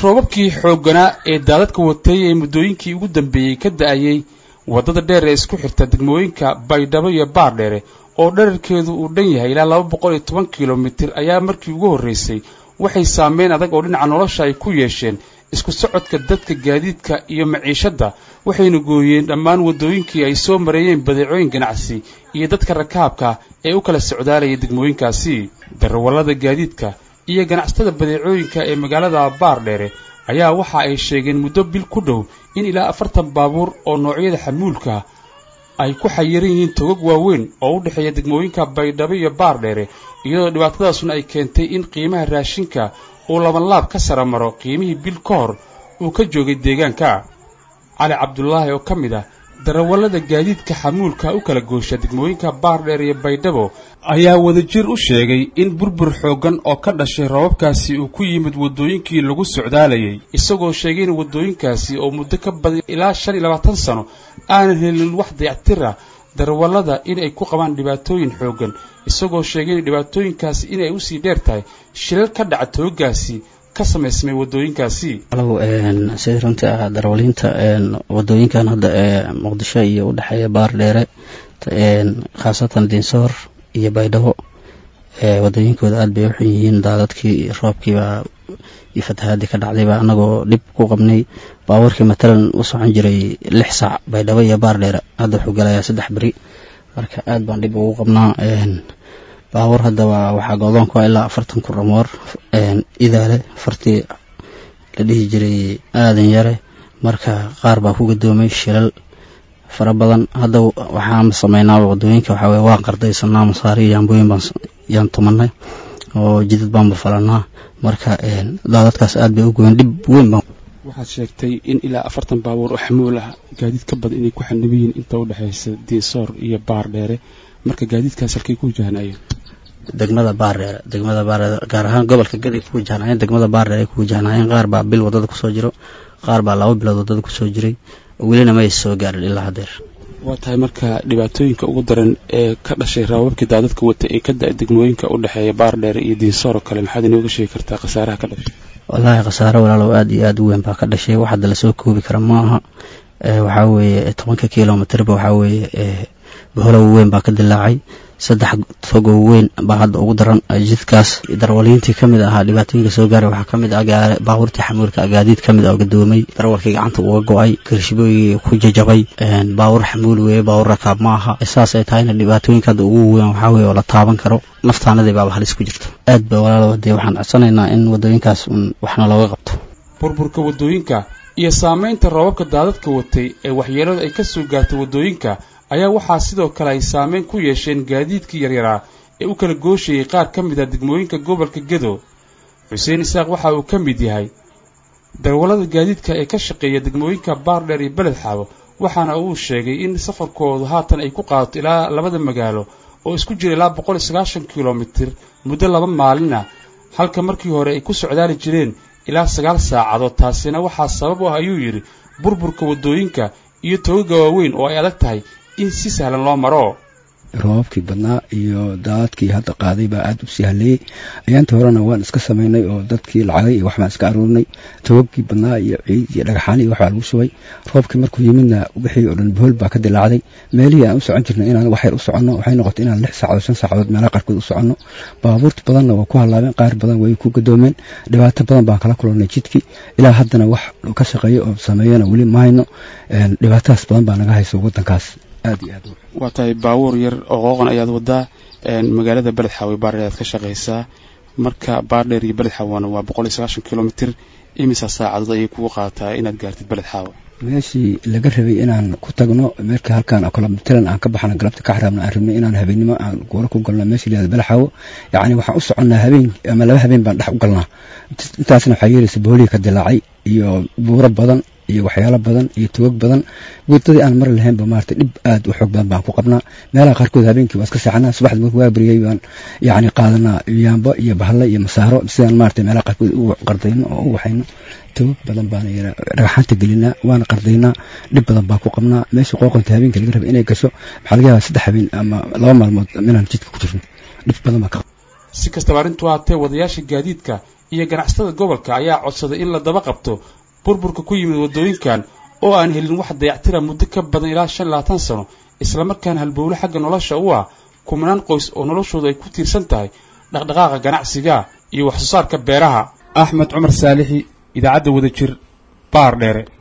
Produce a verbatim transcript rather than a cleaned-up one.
roobabkii xoogganaa ee daadadka watay ee muddooyinkii ugu dambeeyey ka da'ayay waddada dheer ee isku xirta degmooyinka Baydhabo iyo Baardheere oo dhererkeedu uu dhan yahay ilaa laba boqol iyo toban kiiloomitir ayaa markii ugu horreysay waxay saameyn adag oo dhinaca nolosha ay ku yeesheen isku socodka dadka gaadiidka iyo maciishada waxayna gooyeen dhammaan waddooyinkii ay soo mareeyeen badeecooyin ganacsi iyo dadka rakaabka ee u kala socdaalaya degmooyinkaasi darawallada gaadiidka iyo ganacsatada badeecooyinka ee magaalada Baardheere ayaa waxa ay sheegeen muddo bil ku dhow in ilaa afartan baabuur oo noocyada xamuulka ay ku xayiran yihiin togag waaweyn oo u dhaxeeya degmooyinka Baydhabo iyo Baardheere iyadoo dhibaatadaasuna ay keentay in qiimaha raashinka uu laban laab ka sara maro qiimihii bil ka hor uu ka joogay deegaanka Cali Cabdullaahi oo ka mid ah darawallada gaadiidka xamuulka u kala goosha degmooyinka Baardheere iyo Baydhabo ayaa wadajir u sheegay in burbur xooggan oo ka dhashay roobabkaasi uu ku yimid waddooyinkii lagu socdaalayay isagoo sheegay in waddooyinkaasi oo muddo ka badan ilaa shan iyo labaatan sano aanan helin wax dayactir ah darawallada in ay ku qabaan dhibaatooyin xooggan isagoo sheegay in dhibaatooyinkaasi in ay u sii dheer tahay shilal ka dhaca toogaasi ka sameysmay waddooyinkaasi alow een sida runta darawaliinta een waddooyinkan hadda ee Muqdisho iyo u dhaxeeya Baardheere een khaasatan Dinsoor iyo Baydhabo ee waddooyinkooda aad bay u xun yihiin daadadkii roobkii baa iyo fatahaadii ka dhacday baa anagoo dib ku qabnay baawarkii matalan u socon jiray lix saac Baydhabo iyo Baardheere hadda wuxuu galayaa saddex bari marka aad baan dib ugu qabnaa een baawar hadda waxa go'doon ku ilaa afartan ku ramoor een idaale farti la dhihi jiray aadan yare marka qaar baa ku gadoomay shilal fara badan hadda waxaan sameeynaa waddooyinka waxa weey waan qardaysanaa masaari yaambooyin baan yaan tumanay oo jidad baan falanaa marka een daadadkaas aad bay u go'een dib weyn baan waxaad sheegtay in ilaa afartan baabuur oo xamuul ah gaadiid ka badan inay ku xanibiyeen inta u dhaxaysa Dinsoor iyo Baardheere marka gaadiidkaas halkay ku wajahanayeen degmada Baardheere degmada Baardheere gaar ahaan gobolka Gadig ku wajahanayeen degmada Baardheere ku wajahanayeen qaar baa bil wadada ku soo jiro qaar baa laba bilood wadada ku soo jiray welina ma soo gaarin ilaa hadeer waa tahay marka dhibaatooyinka ugu daran ee ka dhashay roobabkii daadadka wata ee ka da'ay degmooyinka u dhaxeeya Baardheere iyo Dinsoor kale maxaad inooga sheegi kartaa khasaaraha ka dhashay wallahi khasaaro walaalow aad iyo aad u weyn baa ka dhashay waxa la soo koobi kara ma aha ee waxa weeye toban kiiloomitir ba waxa weeye ee baholow weyn baa ka dilaacay saddex togo weyn baa hadda ugu daran jidkaas darawaliintii kamid ahaa dhibaatooyinka soo gaaray waxa kamid ah baabuurtii xamuulka gaadiid kamid ah oo gadoomay darawalkii gacanta uga go'ay kirshibooyi ku jajabay een baabuur xamuul weey baabuur rakaab ma aha isaas ay tahay dhibaatooyinka ugu weyn waxa weeye oo la taaban karo naftaanadii baa halis ku jirta aad baa walaalo hadii waxaan codsanaynaa in waddooyinkaas waxna looga qabto burburka waddooyinka iyo saameynta roobabka daadadka watay ee waxyeelada ay ka soo gaartay waddooyinka ayaa waxaa sidoo kale ay saameyn ku yeesheen gaadiidkii yaryaraa ee u kala gooshayay qaar ka mid ah degmooyinka gobolka Gedo Xuseen Isaaq waxa uu ka mid yahay darawallada gaadiidka ee ka shaqeeya degmooyinka Baardheere iyo Beledxaawo waxaana uu sheegay in safarkoodu haatan ay ku qaadato ilaa labada magaalo oo isku jira ilaa boqol iyo sagaashan kiiloomitir muddo laba maalin ah halka markii hore ay ku socdaali jireen ilaa sagaal saacadood taasina waxaa sabab u ah ayuu yiri burburka waddooyinka iyo toogaga waaweyn oo ay adag tahay in si sahlan loo maro roobkii badnaa iyo daadkii hadda qaaday baa aad u sahlayay ayaanta horena waan iska sameynay oo dadkii lacagay iyo waxbaan iska aruurnay toogkii badnaa iyo ciid iyo dhagaxaan iyo waxbaa lagu shubay roobkii markuu yimidna wixii oo dhan bohol baa ka dilaacday meelihii aan u socon jirnay inaan wax yar u soconno waxay noqotay inaan lix saacadood shan saacadood meelaha qaarkood u soconno baabuurta badanna waa ku halaabeen qaar badan way ku gadoomeen dhibaato badan baan kala kulannay jidkii ilaa haddana wax ka shaqeeyo oo sameeyana weli ma hayno dhibaatadaas badan baa naga hayso waddankaas aad iyo aad waa tahay baabuur yar oo qooqan ayaad wadaa magaalada Beledxaawo Baardheere aad ka shaqeysaa marka Baardheere iyo Beledxaawo waa boqol iyo sagaashan kiiloomitir imisa saacadood ay kugu qaataa inaad gaartid Beledxaawo meeshii laga rabay inaan ku tagno meelka halkaan oo kala matalan aan ka baxna galabta ka xaraabna aan rabnay inaan habeenimo aan goor ku galno meeshii leeyahay Beledxaawo yaani waxaan u soconnaa habeen ama laba habeen baan dhex u galnaa intaasna waxa yeelaysa booliga ka dilaacay iyo buuro badan iyo waxyaalo badan iyo toog badan wadadii aan mar lahayn ba maartay dib aad u xoog badan baan ku qabnaa meelaha qaarkood habeenkii waa iska saxanaa subaxdii markuu waa bariyay baan yaani qaadanaa yaamba iyo bahalla iyo masaaro sidaan maartay meelaha qaarkood u qardayno oo u waxayno toog badan baan yara dhagaxanta gelinaa waan qardaynaa dib badan baan ku qabnaa meesha qooqanta habeenkii laga rabay inay gasho waxa laga yaabaa saddex habeen ama laba maalmood inaan jidka ku jirno dib badan baan ka si kastaba arrintu ahaatee wadayaasha gaadiidka iyo ganacsatada gobolka ayaa codsaday in la daba qabto burburka ku yimid waddooyinkan oo aan helin wax dayactira muddo ka badan ilaa shan iyo labaatan sano isla markaana halbowle xagga nolosha u ah kumanaan qoys oo noloshooda ay ku tiirsan tahay dhaqdhaqaaqa ganacsiga iyo wax soo saarka beeraha. Axmed Cumar Saalixi, idaacadda Wadajir, Baardheere.